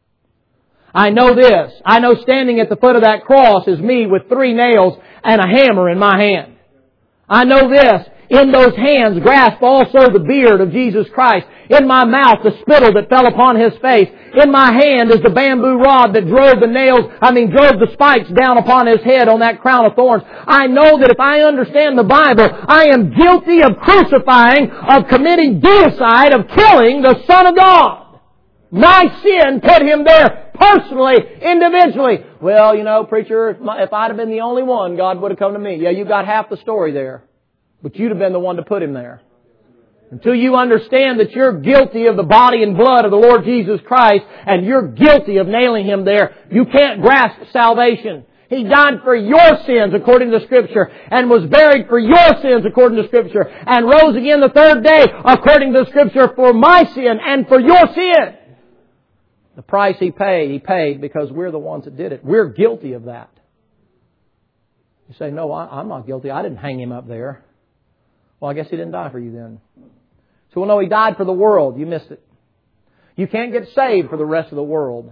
I know this. I know standing at the foot of that cross is me with three nails and a hammer in my hand. I know this. In those hands grasp also the beard of Jesus Christ. In my mouth the spittle that fell upon His face. In my hand is the bamboo rod that drove the nails, I mean drove the spikes down upon His head on that crown of thorns. I know that if I understand the Bible, I am guilty of crucifying, of committing deicide, of killing the Son of God. My sin put Him there personally, individually. Well, you know, preacher, if, my, if I'd have been the only one, God would have come to me. Yeah, you got half the story there. But you'd have been the one to put Him there. Until you understand that you're guilty of the body and blood of the Lord Jesus Christ, and you're guilty of nailing Him there, you can't grasp salvation. He died for your sins according to Scripture, and was buried for your sins according to Scripture, and rose again the third day according to Scripture for my sin and for your sin. The price He paid, He paid because we're the ones that did it. We're guilty of that. You say, no, I'm not guilty. I didn't hang Him up there. Well, I guess He didn't die for you then. So, well, no, He died for the world. You missed it. You can't get saved for the rest of the world.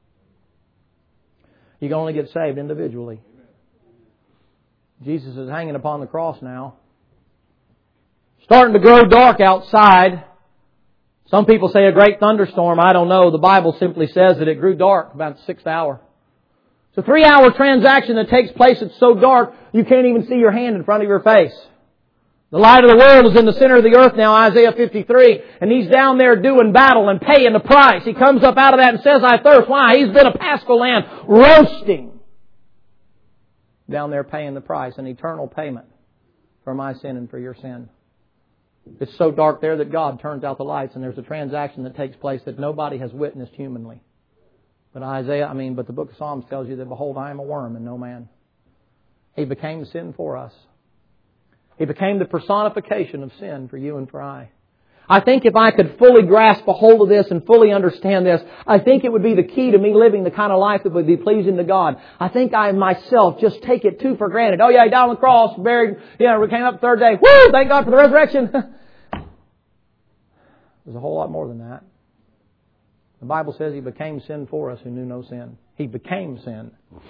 You can only get saved individually. Jesus is hanging upon the cross now. Starting to grow dark outside. Some people say a great thunderstorm. I don't know. The Bible simply says that it grew dark about the sixth hour. It's a three-hour transaction that takes place. It's so dark you can't even see your hand in front of your face. The light of the world is in the center of the earth now, Isaiah fifty-three, and He's down there doing battle and paying the price. He comes up out of that and says, I thirst. Why? He's been a Paschal lamb roasting. Down there paying the price, an eternal payment for my sin and for your sin. It's so dark there that God turns out the lights, and there's a transaction that takes place that nobody has witnessed humanly. But Isaiah, I mean, but the book of Psalms tells you that, behold, I am a worm and no man. He became sin for us. He became the personification of sin for you and for I. I think if I could fully grasp a hold of this and fully understand this, I think it would be the key to me living the kind of life that would be pleasing to God. I think I myself just take it too for granted. Oh yeah, He died on the cross, buried, you know, we came up the third day. Woo! Thank God for the resurrection. There's a whole lot more than that. The Bible says He became sin for us who knew no sin. He became sin.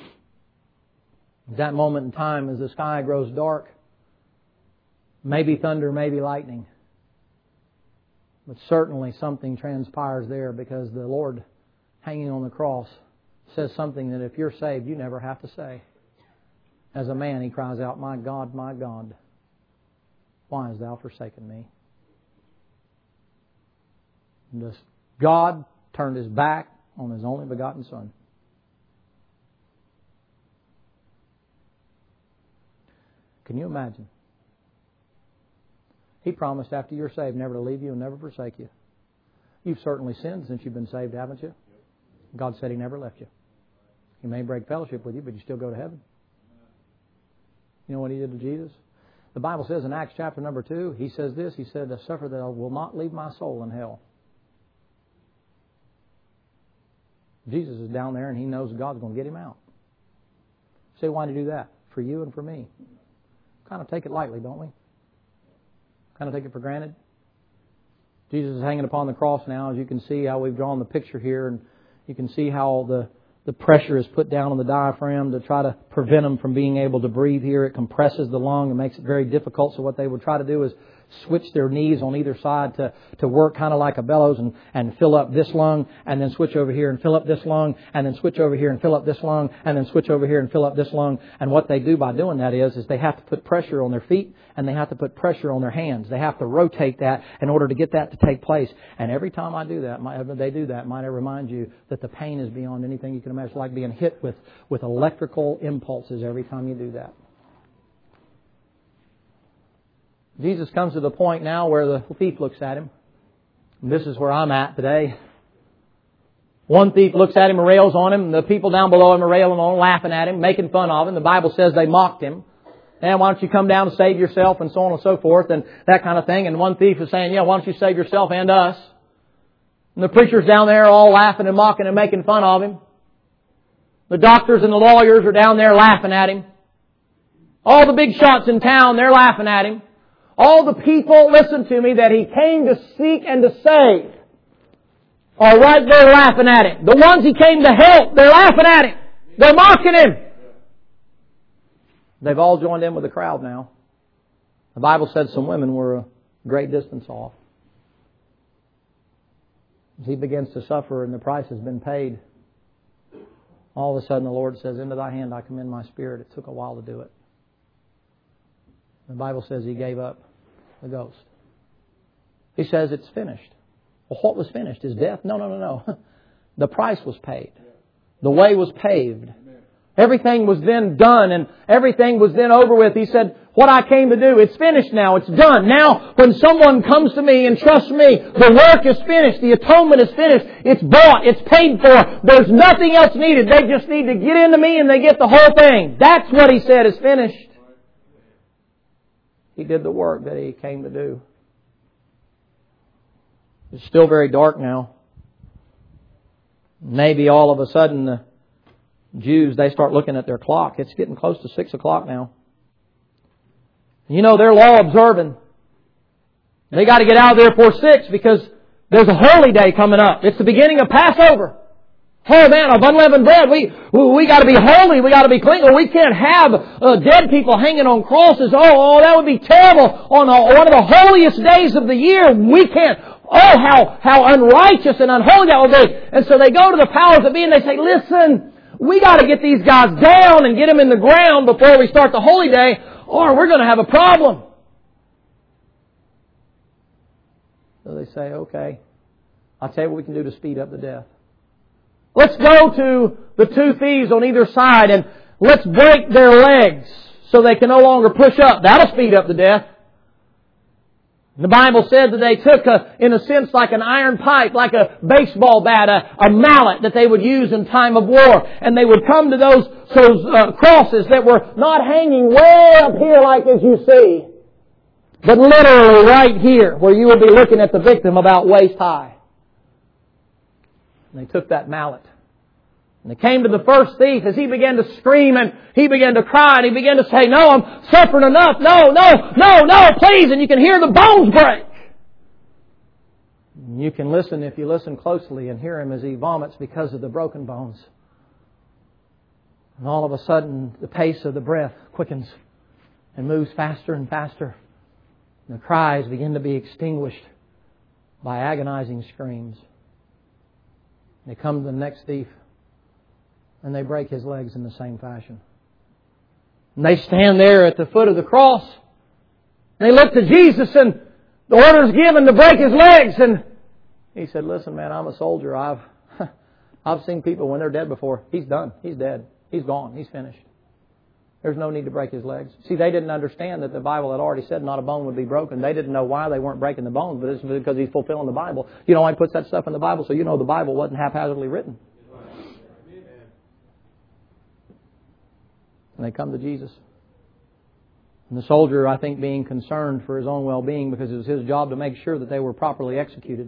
At that moment in time, as the sky grows dark, maybe thunder, maybe lightning. But certainly something transpires there, because the Lord hanging on the cross says something that if you're saved, you never have to say. As a man, He cries out, my God, my God, why hast Thou forsaken me? And this God turned His back on His only begotten Son. Can you imagine? He promised after you're saved never to leave you and never forsake you. You've certainly sinned since you've been saved, haven't you? God said He never left you. He may break fellowship with you, but you still go to heaven. You know what He did to Jesus? The Bible says in Acts chapter number two, He says this, He said, I suffer that I will not leave my soul in hell. Jesus is down there and He knows God's going to get Him out. Say, why did He do that? For you and for me. Kind of take it lightly, don't we? Kind of take it for granted. Jesus is hanging upon the cross now. As you can see how we've drawn the picture here, and you can see how the, the pressure is put down on the diaphragm to try to prevent him from being able to breathe here. It compresses the lung and makes it very difficult. So what they would try to do is switch their knees on either side to, to work kind of like a bellows and, and fill up this lung, and then switch over here and fill up this lung, and then switch over here and fill up this lung, and then switch over here and fill up this lung. And what they do by doing that is, is they have to put pressure on their feet, and they have to put pressure on their hands. They have to rotate that in order to get that to take place. And every time I do that, my, they do that, might I remind you that the pain is beyond anything you can imagine. It's like being hit with, with electrical impulses every time you do that. Jesus comes to the point now where the thief looks at Him. And this is where I'm at today. One thief looks at Him and rails on Him. And the people down below Him are railing on Him, laughing at Him, making fun of Him. The Bible says they mocked Him. And why don't you come down and save yourself, and so on and so forth, and that kind of thing. And one thief is saying, yeah, why don't you save yourself and us? And the preachers down there are all laughing and mocking and making fun of Him. The doctors and the lawyers are down there laughing at Him. All the big shots in town, they're laughing at Him. All the people, listen to me, that He came to seek and to save are right there laughing at Him. The ones He came to help, they're laughing at Him. They're mocking Him. They've all joined in with the crowd now. The Bible said some women were a great distance off. As He begins to suffer and the price has been paid, all of a sudden the Lord says, into Thy hand I commend my spirit. It took a while to do it. The Bible says He gave up the ghost. He says it's finished. Well, what was finished? His death? No, no, no, no. The price was paid. The way was paved. Everything was then done and everything was then over with. He said, what I came to do. It's finished now. It's done. Now, when someone comes to me and trusts me, the work is finished. The atonement is finished. It's bought. It's paid for. There's nothing else needed. They just need to get into me and they get the whole thing. That's what He said is finished. He did the work that He came to do. It's still very dark now. Maybe all of a sudden the Jews, they start looking at their clock. It's getting close to six o'clock now. You know, they're law observing. They got to get out of there before six because there's a holy day coming up. It's the beginning of Passover. Oh man, of unleavened bread, we we got to be holy. We got to be clean. Or we can't have uh, dead people hanging on crosses. Oh, oh, that would be terrible on a, one of the holiest days of the year. We can't. Oh, how how unrighteous and unholy that would be. And so they go to the powers that be and they say, listen, we got to get these guys down and get them in the ground before we start the holy day, or we're going to have a problem. So they say, okay, I'll tell you what we can do to speed up the death. Let's go to the two thieves on either side and let's break their legs so they can no longer push up. That'll speed up the death. The Bible said that they took, a, in a sense, like an iron pipe, like a baseball bat, a, a mallet that they would use in time of war. And they would come to those, those uh, crosses that were not hanging way up here like as you see, but literally right here where you would be looking at the victim about waist high. And they took that mallet. And they came to the first thief as he began to scream and he began to cry and he began to say, no, I'm suffering enough. No, no, no, no, please. And you can hear the bones break. And you can listen if you listen closely and hear him as he vomits because of the broken bones. And all of a sudden the pace of the breath quickens and moves faster and faster. And the cries begin to be extinguished by agonizing screams. They come to the next thief. And they break his legs in the same fashion. And they stand there at the foot of the cross. And they look to Jesus and the order is given to break his legs. And he said, listen man, I'm a soldier. I've I've seen people when they're dead before. He's done. He's dead. He's gone. He's finished. There's no need to break his legs. See, they didn't understand that the Bible had already said not a bone would be broken. They didn't know why they weren't breaking the bones, but it's because he's fulfilling the Bible. You know why he puts that stuff in the Bible? So you know the Bible wasn't haphazardly written. And they come to Jesus. And the soldier, I think, being concerned for his own well-being because it was his job to make sure that they were properly executed.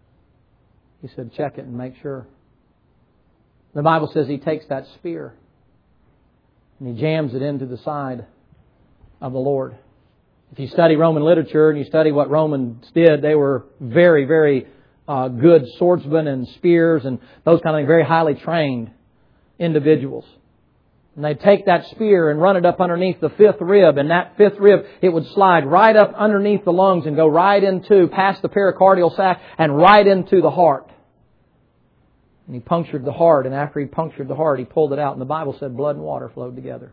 He said, check it and make sure. The Bible says he takes that spear and he jams it into the side of the Lord. If you study Roman literature and you study what Romans did, they were very, very uh, good swordsmen and spears and those kind of things, very highly trained individuals. And they'd take that spear and run it up underneath the fifth rib. And that fifth rib, it would slide right up underneath the lungs and go right into, past the pericardial sac and right into the heart. And he punctured the heart. And after he punctured the heart, he pulled it out. And the Bible said blood and water flowed together.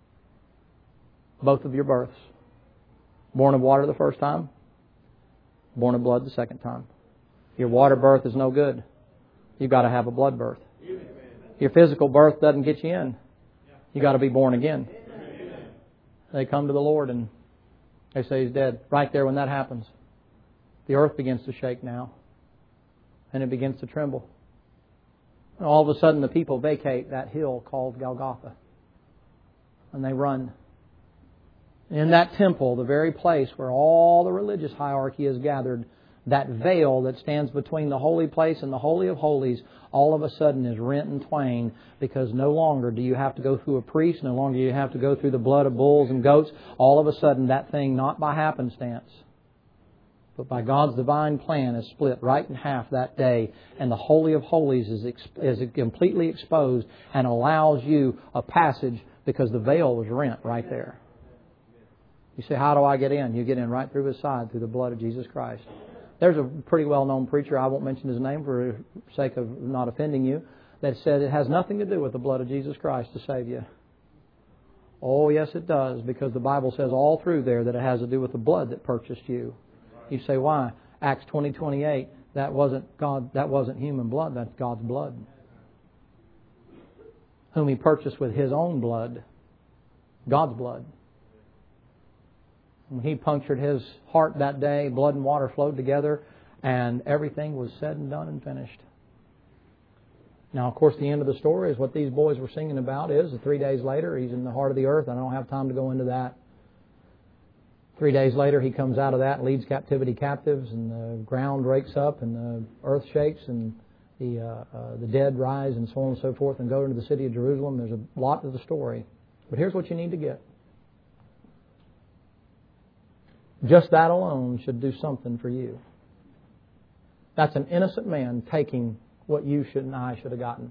Both of your births. Born of water the first time. Born of blood the second time. Your water birth is no good. You've got to have a blood birth. Your physical birth doesn't get you in. You got to be born again. They come to the Lord and they say he's dead. Right there when that happens, the earth begins to shake now. And it begins to tremble. And all of a sudden the people vacate that hill called Golgotha. And they run. In that temple, the very place where all the religious hierarchy is gathered, that veil that stands between the holy place and the Holy of Holies all of a sudden is rent in twain because no longer do you have to go through a priest, no longer do you have to go through the blood of bulls and goats. All of a sudden that thing, not by happenstance, but by God's divine plan, is split right in half that day. And the Holy of Holies is, is completely exposed and allows you a passage because the veil was rent right there. You say, how do I get in? You get in right through His side through the blood of Jesus Christ. There's a pretty well-known preacher, I won't mention his name for the sake of not offending you, that said it has nothing to do with the blood of Jesus Christ to save you. Oh, yes, it does, because the Bible says all through there that it has to do with the blood that purchased you. You say, why? Acts twenty twenty-eight, that wasn't God, that wasn't human blood, that's God's blood. Whom He purchased with His own blood. God's blood. When He punctured His heart that day, blood and water flowed together, and everything was said and done and finished. Now, of course, the end of the story is what these boys were singing about is that three days later, He's in the heart of the earth. I don't have time to go into that. Three days later, He comes out of that and leads captivity captives, and the ground rakes up, and the earth shakes, and the uh, uh, the dead rise, and so on and so forth, and go into the city of Jerusalem. There's a lot to the story. But here's what you need to get. Just that alone should do something for you. That's an innocent man taking what you should and I should have gotten.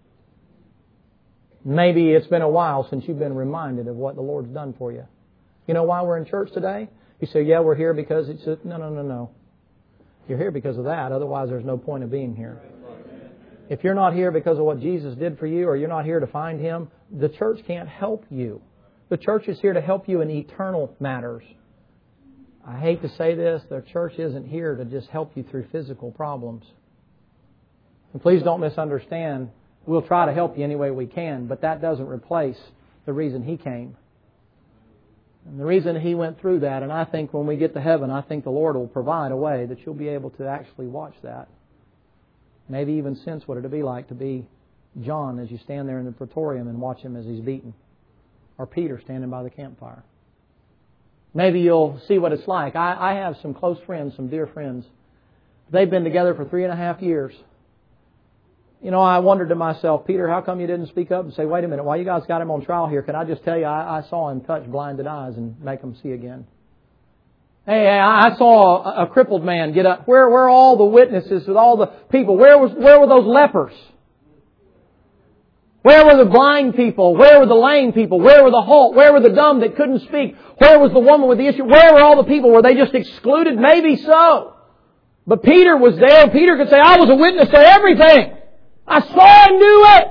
Maybe it's been a while since you've been reminded of what the Lord's done for you. You know why we're in church today? You say, yeah, we're here because it's... A... No, no, no, no. You're here because of that. Otherwise, there's no point of being here. If you're not here because of what Jesus did for you, or you're not here to find Him, the church can't help you. The church is here to help you in eternal matters. I hate to say this, the church isn't here to just help you through physical problems. And please don't misunderstand. We'll try to help you any way we can, but that doesn't replace the reason He came. And the reason He went through that, and I think when we get to heaven, I think the Lord will provide a way that you'll be able to actually watch that. Maybe even sense what it'll be like to be John as you stand there in the praetorium and watch him as he's beaten. Or Peter standing by the campfire. Maybe you'll see what it's like. I, I have some close friends, some dear friends. They've been together for three and a half years. You know, I wondered to myself, Peter, how come you didn't speak up and say, wait a minute, while you guys got him on trial here, can I just tell you, I, I saw him touch blinded eyes and make them see again. Hey, I saw a, a crippled man get up. Where, where are all the witnesses with all the people? Where was, where were those lepers? Where were the blind people? Where were the lame people? Where were the halt? Where were the dumb that couldn't speak? Where was the woman with the issue? Where were all the people? Were they just excluded? Maybe so. But Peter was there. Peter could say, I was a witness to everything. I saw and knew it.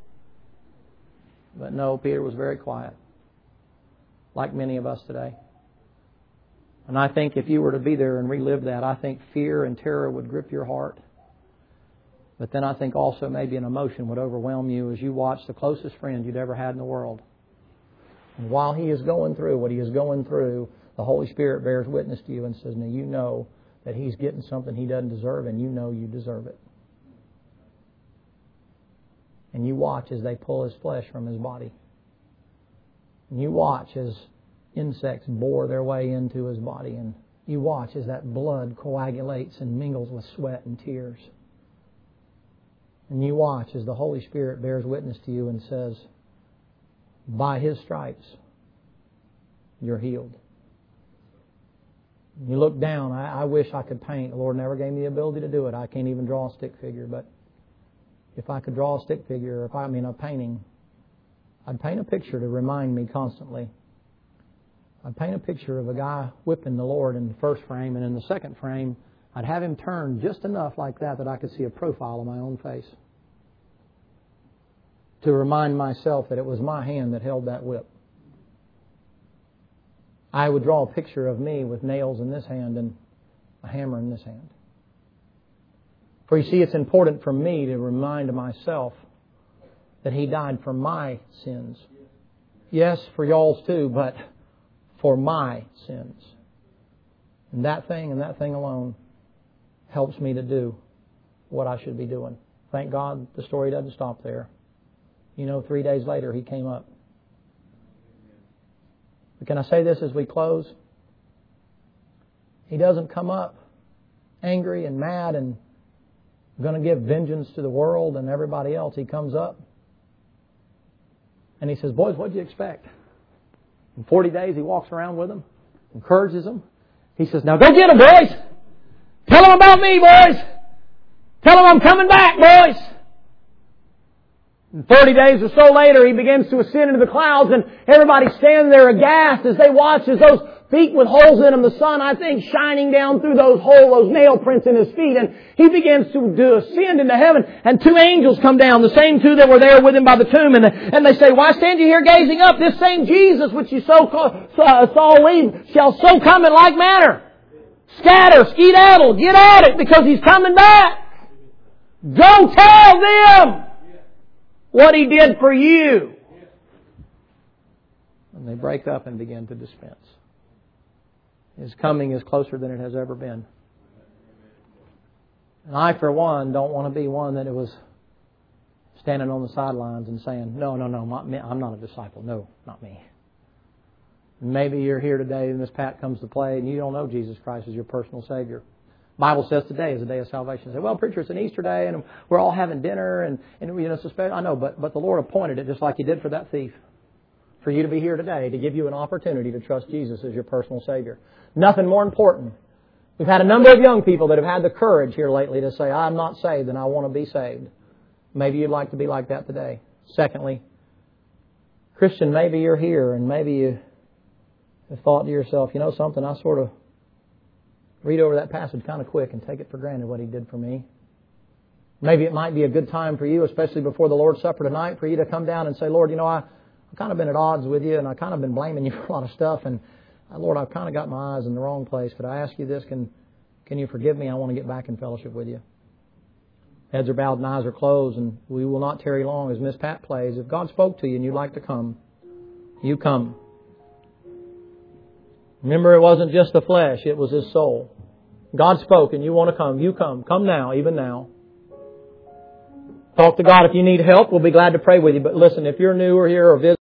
But no, Peter was very quiet. Like many of us today. And I think if you were to be there and relive that, I think fear and terror would grip your heart. But then I think also maybe an emotion would overwhelm you as you watch the closest friend you'd ever had in the world. And while he is going through what he is going through, the Holy Spirit bears witness to you and says, now you know that he's getting something he doesn't deserve, and you know you deserve it. And you watch as they pull his flesh from his body. And you watch as insects bore their way into his body, and you watch as that blood coagulates and mingles with sweat and tears. And you watch as the Holy Spirit bears witness to you and says, by His stripes, you're healed. You look down. I, I wish I could paint. The Lord never gave me the ability to do it. I can't even draw a stick figure. But if I could draw a stick figure, if I, I mean a painting, I'd paint a picture to remind me constantly. I'd paint a picture of a guy whipping the Lord in the first frame, and in the second frame, I'd have him turn just enough like that that I could see a profile of my own face. To remind myself that it was my hand that held that whip. I would draw a picture of me with nails in this hand and a hammer in this hand. For you see, it's important for me to remind myself that He died for my sins. Yes, for y'all's too, but for my sins. And that thing and that thing alone helps me to do what I should be doing. Thank God the story doesn't stop there. You know, three days later He came up. But can I say this as we close? He doesn't come up angry and mad and going to give vengeance to the world and everybody else. He comes up and He says, boys, what do you expect? In forty days He walks around with them, encourages them. He says, now go get them, boys. Tell them about me, boys. Tell them I'm coming back, boys. And thirty days or so later, He begins to ascend into the clouds, and everybody standing there aghast as they watch as those feet with holes in them, the sun, I think, shining down through those holes, those nail prints in His feet. And He begins to, to ascend into heaven, and two angels come down, the same two that were there with Him by the tomb. And, and they say, why stand you here gazing up? This same Jesus which you so uh, saw leave shall so come in like manner. Scatter, skedaddle, get at it, because He's coming back. Go tell them what He did for you. And they break up and begin to dispense. His coming is closer than it has ever been. And I, for one, don't want to be one that it was standing on the sidelines and saying, no, no, no, not me. I'm not a disciple. No, not me. Maybe you're here today and this Pat comes to play and you don't know Jesus Christ as your personal Savior. The Bible says today is the day of salvation. You say, well, preacher, it's an Easter day and we're all having dinner and, and you know, it's a special. I know, but, but the Lord appointed it just like He did for that thief. For you to be here today, to give you an opportunity to trust Jesus as your personal Savior. Nothing more important. We've had a number of young people that have had the courage here lately to say, I'm not saved and I want to be saved. Maybe you'd like to be like that today. Secondly, Christian, maybe you're here and maybe you have thought to yourself, you know something, I sort of read over that passage kind of quick and take it for granted what He did for me. Maybe it might be a good time for you, especially before the Lord's Supper tonight, for you to come down and say, Lord, you know, I, I've kind of been at odds with you and I've kind of been blaming you for a lot of stuff and Lord, I've kind of got my eyes in the wrong place. Could I ask you this? Can can you forgive me? I want to get back in fellowship with you. Heads are bowed and eyes are closed, and we will not tarry long as Miss Pat plays. If God spoke to you and you'd like to come, you come. Remember, it wasn't just the flesh, it was His soul. God spoke and you want to come, you come. Come now, even now. Talk to God if you need help. We'll be glad to pray with you. But listen, if you're new or here or visiting,